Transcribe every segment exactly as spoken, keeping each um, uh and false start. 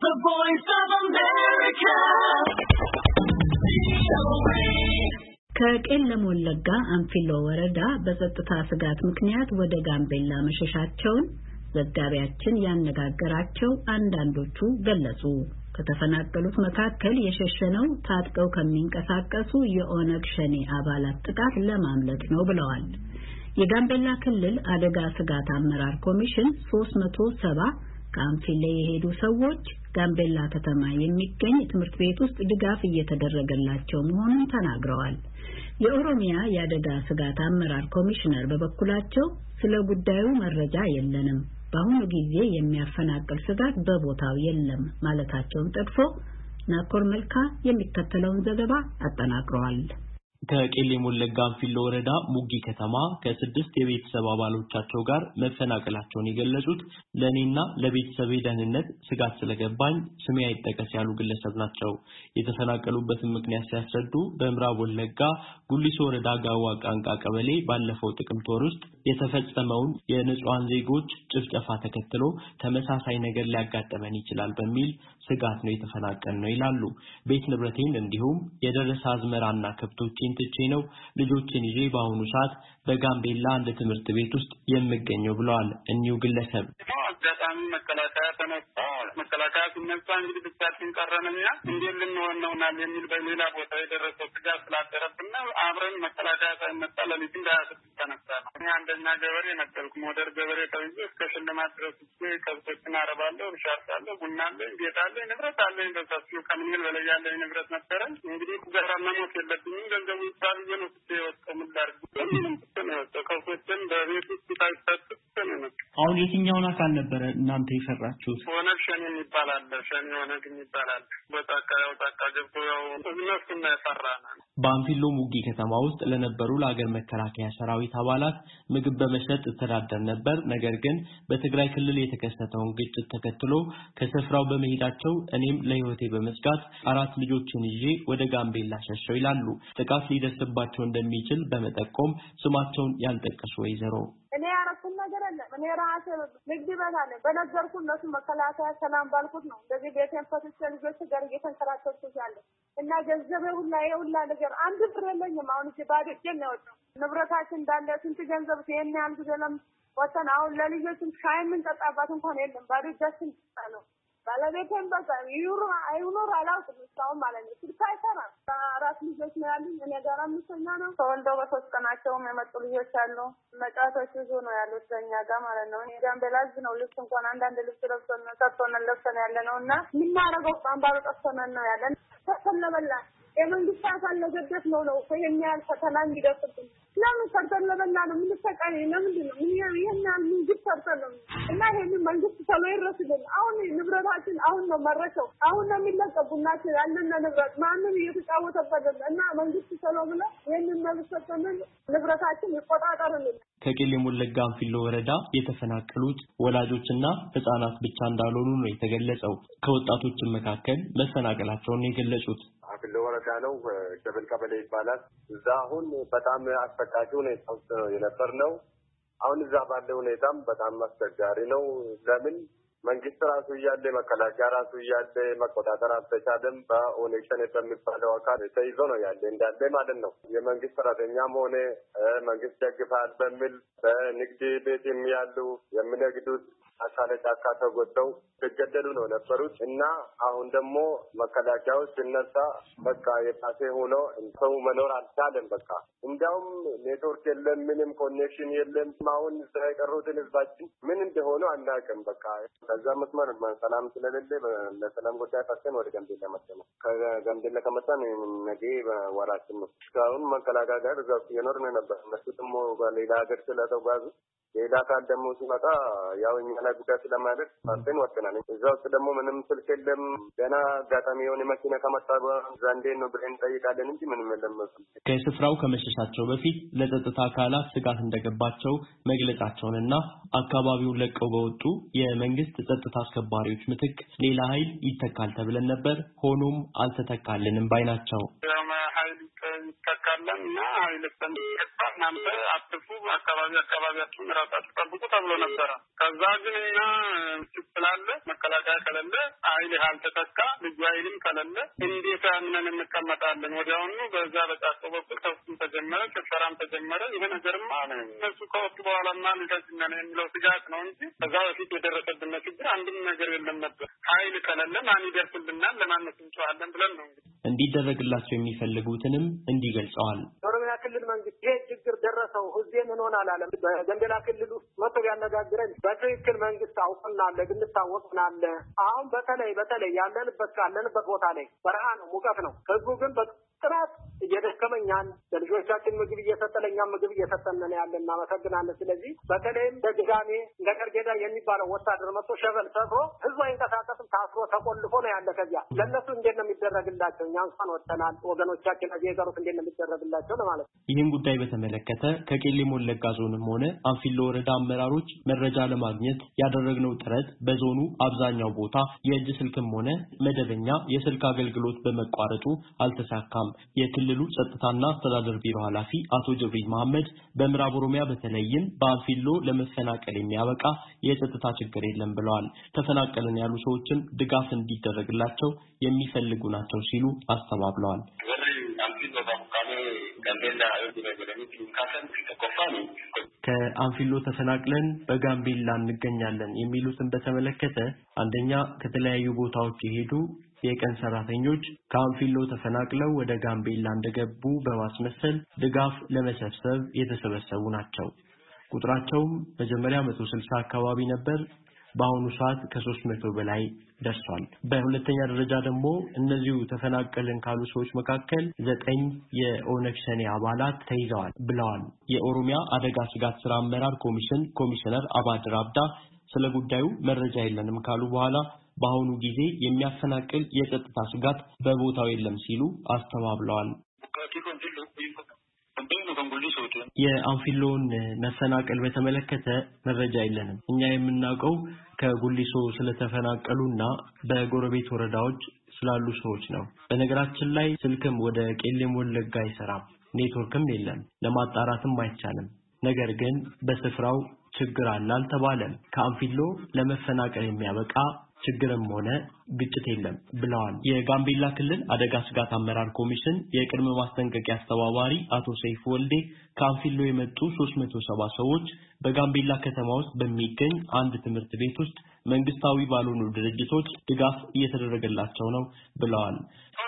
The Voice of America. ከቄለም ወለጋ አንፊሎ ወረዳ በጸጥታ ስጋት ምክንያት ወደ ጋምቤላ መሸሻቸውን ዘጋቢያችን ያነጋገራቸው አንዳንዶቹ ገለጹ። ከተፈናቀሉት መካከል የሸሸነው ታጥቀው ከሚንቀሳቀሱ የኦነግ ሸኔ አባላት ጥቃት ለማምለጥ ነው ብለዋል። የጋምቤላ ክልል አደጋ ስጋት አመራር ኮሚሽን ሶስት መቶ ሰባ ከአንፊሎ የሄዱ ሰዎች ጋምቤላ ከተማ የሚገኝ ትምህርት ቤት ውስጥ ድጋፍ እየተደረገላቸው መሆኑን ተናግረዋል። የኦሮሚያ የአደጋ ስጋት አመራር ኮሚሽነር በበኩላቸው ስለ ጉዳዩ መረጃ የለንም፣ በአሁኑ ጊዜ የሚያፈናቅል ስጋት በቦታው የለም ማለታቸውን ጠቅሶ ናኮር መልካ የሚከተለውን ዘገባ አጠናቅረዋል። ከቄለም ወለጋ አንፊሎ ወረዳ ሙጊ ከተማ ከስድስት የቤተሰብ አባሎቻቸው ጋር መፈናቀላቸውን የገለጹት ለኔና ለቤተሰቤ ደህንነት ስጋት ስለገባኝ ስሜ አይጠቀስ ያሉ ግለሰብ ናቸው። የተፈናቀሉበትን ምክንያት ሲያስረዱ በምዕራብ ወለጋ ጉሊሶ ወረዳ ጋዋ ቃንቃ ቀበሌ ባለፈው ጥቅምት ወር ውስጥ የተፈጸመውን የንጹሃን ዜጎች ጭፍጨፋ ተከትሎ ተመሳሳይ ነገር ሊያጋጥመን ይችላል በሚል ስጋት ነው የተፈናቀልነው ይላሉ። ቤት ንብረቴን እንዲሁም የደረሰ አዝመራና ከብቶችን ትቼ ነው ልጆችን ይዤ በአሁኑ ሰዓት በጋምቤላ አንድ ትምህርት ቤት ውስጥ የምገኘው ብለዋል። እኒው ግለሰብ አጋጣሚ መከላከያ ተነሳ መከላከያ ሲነሳ እንግዲህ ብቻችን ቀረንና እንዴት ልንሆን ነውናል የሚል በሌላ ቦታ የደረሰው ስጋት ስላደረብን አብረን መከላከያ ሳይነሳ ለሊት እንዳያስብ ተነሳ ነው። እኔ አንደኛ ገበሬ ነበርኩ። ሞደር ገበሬ ተይዞ እስከ ሽልማት ድረስ ከብቶችን አረባለሁ፣ እርሻ አርሳለሁ፣ ቡና አለኝ፣ ቤት አለኝ፣ ንብረት አለኝ። በሰፊው ከምን በላይ ያለኝ ንብረት ነበረኝ። እንግዲህ ገራ መሞት የለብኝም። ገንዘቡ ይባል ነው ወጥቶ ምንዳርግ ምንም ነው ከብቶችን በቤት ውስጥ ታይታችሁ ነው። አሁን የትኛውን አካል ነበር እናንተ ይፈራችሁት? ኦነግ ሸኔ ይባላል። ሸኔ ኦነግ ይባላል። በጣቃ ያው ጣቃ ገብቶ ያው እነሱን ያፈራና በአንፊሎ ሙጊ ከተማ ውስጥ ለነበሩ ለሀገር መከላከያ ሰራዊት አባላት ምግብ በመሸጥ ተዳደር ነበር። ነገር ግን በትግራይ ክልል የተከሰተውን ግጭት ተከትሎ ከስፍራው በመሄዳቸው እኔም ለህይወቴ በመስጋት አራት ልጆችን ይዤ ወደ ጋምቤላ ሸሸው ይላሉ። ጥቃት ሊደርስባቸው እንደሚችል በመጠቆም ስማቸውን ያልጠቀሱ ወይዘሮ እኔ ያረኩት ነገር አለ። እኔ ራሴ ንግድ በታለ በነገርኩት እነሱ መከላከያ ሰላም ባልኩት ነው እንደዚህ ቤቴን ፈትቼ ልጆች ጋር እየተንከራተትኩ ያለ እና ገንዘቤ ሁላ የሁላ ነገር አንድ ብር የለኝም። አሁን እዚህ ባዶ እጄን ነው የወጣው። ንብረታችን እንዳለ ስንት ገንዘብ ይሄን ያህል ገለም ወጣን። አሁን ለልጆችም ሻይ የምንጠጣባት እንኳን የለም። ባዶ እጃችን ነው። ባለቤቴን በቃ ይሩ አይኑር አላውቅም እስካሁን ማለት ነው። ስልክ አይሰራም። አራት ልጆች ነው ያሉኝ። እኔ ጋር አምስተኛ ነው። ተወልደው በሶስት ቀናቸው የመጡ ልጆች አሉ። መጫቶች ብዙ ነው ያሉት በእኛ ጋር ማለት ነው። እኔ ጋምቤላ ነው ልብስ እንኳን አንዳንድ ልብስ ለብሰን ሰጥቶን ለብሰን ያለ ነው እና የምናደርገው አምባሩ ጠፍቶን ነው ያለን። ተሰለበላ የመንግስት አካል ለገደፍ ነው ነው ይሄን ያህል ፈተና እንዲደርስብን ለምን ሰርተን ለበላ ነው የምንሰቃይ? ለምንድን ነው ምን ይሄን መንግስት ሰርተን ነው እና ይሄን መንግስት ተሎ ይረስልን። አሁን ንብረታችን አሁን ነው መረከው አሁን ነው የሚለቀቁናችን ያለን ንብረት ማንም እየተጫወተበት እና መንግስት ተሎ ብለ ይሄን መልሰተን ንብረታችን ይቆጣጠርልን። ከቄለም ወለጋ አንፊሎ ወረዳ የተፈናቀሉት ወላጆችና ህፃናት ብቻ እንዳልሆኑ ነው የተገለጸው። ከወጣቶችም መካከል መፈናቀላቸውን የገለጹት አንፊሎ ወረዳ ነው ደብል ቀበሌ ይባላል። እዛ አሁን በጣም አስፈላጊ ሁኔታ ውስጥ የነበር ነው። አሁን እዛ ባለው ሁኔታም በጣም አስቸጋሪ ነው። ለምን መንግስት ራሱ እያለ መከላከያ ራሱ እያለ መቆጣጠር አልተቻለም። በኦነግ ሸኔ በሚባለው አካል ተይዞ ነው ያለ እንዳለ ማለት ነው። የመንግስት ሰራተኛም ሆነ መንግስት ደግፋል በሚል በንግድ ቤት የሚያሉ የሚነግዱት አካለ ጫካ ተጎተው ተገደሉ ነው ነበሩት እና አሁን ደግሞ መከላከያው ሲነሳ በቃ የፓሴ ሆኖ ሰው መኖር አልቻለም። በቃ እንዲያውም ኔትወርክ የለም፣ ምንም ኮኔክሽን የለም። አሁን የቀሩትን ህዝባችን ምን እንደሆነ አናውቅም። በቃ ከዛ መስመር ሰላም ስለሌለ ለሰላም ጉዳይ ፈሰን ወደ ጋምቤላ መጣን። ከጋምቤላ ከመጣን ነገ ወራችን ነው። እስካሁን መከላከያ ጋር እዛው የኖርን ነበር። እነሱ ደግሞ በሌላ ሀገር ስለተጓዙ ሌላ ካል ደግሞ ሲመጣ ያው እኛ ላይ ጉዳት ስለማድረግ ፈሰን ወጥተናል። እዛው ውስጥ ደግሞ ምንም ስልክ የለም። ገና አጋጣሚ የሆነ መኪና ከመጣ ዛንዴ ነው ብለን እንጠይቃለን እንጂ ምንም የለም። ከስፍራው ከመሸሻቸው በፊት ለጸጥታ አካላት ስጋት እንደገባቸው መግለጻቸውንና አካባቢውን ለቀው በወጡ የመንግስት ጸጥታ አስከባሪዎች ምትክ ሌላ ኃይል ይተካል ተብለን ነበር። ሆኖም አልተተካልንም ባይ ናቸው። ኃይል ይተካል እንመጣለንና አይልከን እናንተ አጥፉ አካባቢ አካባቢያችሁን ራሳችሁ ጠብቁ ተብሎ ነበር። ከዛ ግን እና ስላለ መከላከያ ከሌለ አይል አልተተካ ልጅ አይልም ከሌለ እንዴት አምነን እንቀመጣለን? ወዲያውኑ በዛ በጫካ በኩል ተኩስ ተጀመረ፣ ጭፈራም ተጀመረ። ይሄ ነገርማ እነሱ ከወጡ በኋላማ ልጅና ነው የሚለው ስጋት ነው እንጂ ከዛ በፊት የደረሰብን ችግር አንድም ነገር የለም ነበር። አይል ከሌለ ማን ይደርስልናል? ለማንስ እንጨዋለን ብለን ነው እንዲደረግላቸው የሚፈልጉትንም እንዲገልጸዋል። ኦሮሚያ ክልል መንግስት ይሄ ችግር ደረሰው ህዝብ ምን ሆናል አለ። በጋምቤላ ክልል ውስጥ መጥቶ ያነጋግረን በትክክል መንግስት አውቀናል፣ ግንታወቅናል። አሁን በተለይ በተለይ ያለንበት ካለንበት ቦታ ላይ በረሃ ነው፣ ሙቀት ነው። ህዝቡ ግን በጥራት እየደከመኛል ለልጆቻችን ምግብ እየሰጠለኛ ምግብ እየሰጠን ነው ያለን። እናመሰግናለን። ስለዚህ በተለይም በድጋሜ ለቀርጌዳ የሚባለው ወታደር መጥቶ ሸበል ሰብሮ ህዝቡ አይንቀሳቀስም፣ ታስሮ ተቆልፎ ነው ያለ። ከዚያ ለነሱ እንዴት ነው የሚደረግላቸው? እኛ እንኳን ወጥተናል፣ ወገኖቻችን እዚህ የቀሩት እንዴት ነው የሚደረግላቸው ለማለት ነው። ይህን ጉዳይ በተመለከተ ከቄለም ወለጋ ዞንም ሆነ አንፊሎ ወረዳ አመራሮች መረጃ ለማግኘት ያደረግነው ጥረት በዞኑ አብዛኛው ቦታ የእጅ ስልክም ሆነ መደበኛ የስልክ አገልግሎት በመቋረጡ አልተሳካም። የክልሉ ጸጥታና አስተዳደር ቢሮ ኃላፊ አቶ ጀብሪል መሐመድ በምዕራብ ኦሮሚያ በተለይም በአንፊሎ ለመፈናቀል የሚያበቃ የጸጥታ ችግር የለም ብለዋል። ተፈናቀልን ያሉ ሰዎችም ድጋፍ እንዲደረግላቸው የሚፈልጉ ናቸው ሲሉ አስተባብለዋል። ከአንፊሎ ተፈናቅለን በጋምቤላ እንገኛለን የሚሉትን በተመለከተ አንደኛ ከተለያዩ ቦታዎች የሄዱ የቀን ሰራተኞች ከአንፊሎ ተፈናቅለው ወደ ጋምቤላ እንደገቡ በማስመሰል ድጋፍ ለመሰብሰብ የተሰበሰቡ ናቸው። ቁጥራቸውም መጀመሪያ መቶ ስልሳ አካባቢ ነበር። በአሁኑ ሰዓት ከሶስት መቶ በላይ ደርሷል። በሁለተኛ ደረጃ ደግሞ እነዚሁ ተፈናቀልን ካሉ ሰዎች መካከል ዘጠኝ የኦነግ ሸኔ አባላት ተይዘዋል ብለዋል። የኦሮሚያ አደጋ ስጋት ስራ አመራር ኮሚሽን ኮሚሽነር አባድር አብዳ ስለ ጉዳዩ መረጃ የለንም ካሉ በኋላ በአሁኑ ጊዜ የሚያፈናቅል የጸጥታ ስጋት በቦታው የለም ሲሉ አስተባብለዋል። የአንፊሎን መፈናቀል በተመለከተ መረጃ የለንም። እኛ የምናውቀው ከጉሊሶ ስለተፈናቀሉና በጎረቤት ወረዳዎች ስላሉ ሰዎች ነው። በነገራችን ላይ ስልክም ወደ ቄለም ወለጋ አይሰራም፣ ኔትወርክም የለም፣ ለማጣራትም አይቻልም። ነገር ግን በስፍራው ችግር አለ አልተባለም። ከአንፊሎ ለመፈናቀል የሚያበቃ ችግርም ሆነ ግጭት የለም ብለዋል። የጋምቤላ ክልል አደጋ ስጋት አመራር ኮሚሽን የቅድመ ማስጠንቀቂያ አስተባባሪ አቶ ሰይፉ ወልዴ ከአንፊሎ የመጡ ሶስት መቶ ሰባ ሰዎች በጋምቤላ ከተማ ውስጥ በሚገኝ አንድ ትምህርት ቤት ውስጥ መንግስታዊ ባልሆኑ ድርጅቶች ድጋፍ እየተደረገላቸው ነው ብለዋል።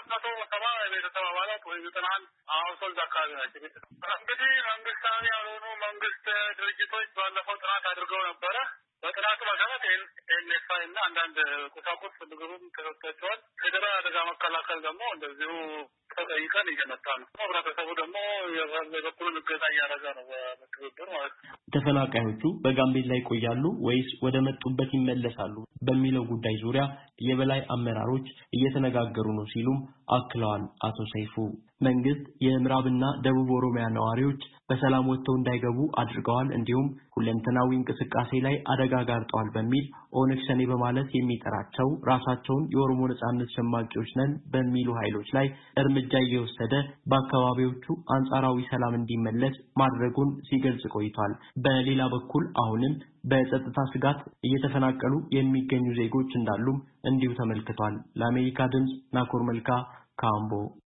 እንግዲህ መንግስታዊ ያልሆኑ መንግስት ድርጅቶች ባለፈው ጥናት አድርገው ነበረ። በጥናቱ መሰረት ኤንኤፍአይ እና አንዳንድ ቁሳቁስ ምግብም ተሰጥቷቸዋል። ፌደራል አደጋ መከላከል ደግሞ እንደዚሁ ተጠይቀን እየመጣ ነው። ህብረተሰቡ ደግሞ የበኩሉን እገዛ እያደረገ ነው በትብብር ማለት ነው። ተፈናቃዮቹ በጋምቤላ ይቆያሉ ወይስ ወደ መጡበት ይመለሳሉ በሚለው ጉዳይ ዙሪያ የበላይ አመራሮች እየተነጋገሩ ነው ሲሉም አክለዋል አቶ ሰይፉ። መንግስት የምዕራብና ደቡብ ኦሮሚያ ነዋሪዎች በሰላም ወጥተው እንዳይገቡ አድርገዋል፣ እንዲሁም ሁለንተናዊ እንቅስቃሴ ላይ አደጋ ጋርጠዋል በሚል ኦነግ ሸኔ በማለት የሚጠራቸው ራሳቸውን የኦሮሞ ነጻነት ሸማቂዎች ነን በሚሉ ኃይሎች ላይ እርምጃ እየወሰደ በአካባቢዎቹ አንጻራዊ ሰላም እንዲመለስ ማድረጉን ሲገልጽ ቆይቷል። በሌላ በኩል አሁንም በጸጥታ ስጋት እየተፈናቀሉ የሚገኙ ዜጎች እንዳሉም እንዲሁ ተመልክቷል። ለአሜሪካ ድምጽ ናኮር መልካ ካምቦ